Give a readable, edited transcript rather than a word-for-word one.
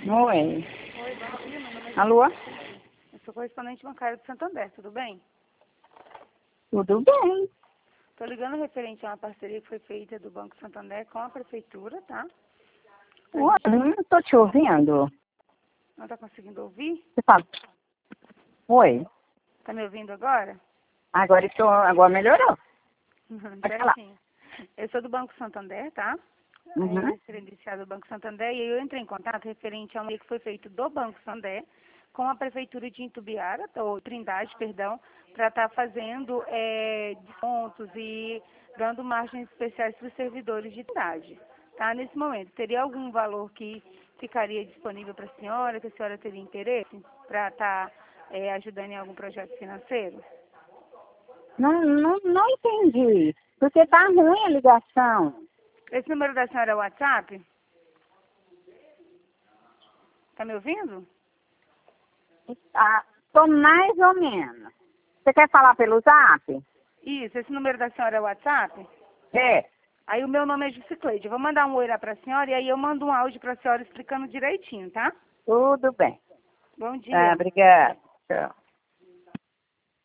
Oi. Oi, bom dia, meu nome é Alô? Eu sou correspondente bancária do Santander, tudo bem? Tudo bem? Estou ligando referente a uma parceria que foi feita do Banco Santander com a prefeitura, tá? Ué, não estou te ouvindo. Não está conseguindo ouvir? Você fala. Oi. Está me ouvindo agora? Agora melhorou. Pode falar. Certinho. Eu sou do Banco Santander, tá? Uhum. Credenciado do Banco Santander, e aí eu entrei em contato referente a uma que foi feito do Banco Santander com a prefeitura de Itumbiara, ou Trindade, perdão, para estar fazendo descontos e dando margens especiais para os servidores de Trindade. Tá? Nesse momento, teria algum valor que ficaria disponível para a senhora, que a senhora teria interesse para estar ajudando em algum projeto financeiro? Não entendi. Porque tá ruim a ligação. Esse número da senhora é o WhatsApp? Tá me ouvindo? Ah, tô mais ou menos. Você quer falar pelo zap? Isso, esse número da senhora é o WhatsApp? É. Aí o meu nome é Jusicleide. Eu vou mandar um oi lá pra senhora e aí eu mando um áudio pra senhora explicando direitinho, tá? Tudo bem. Bom Tá, dia. obrigada. Tchau.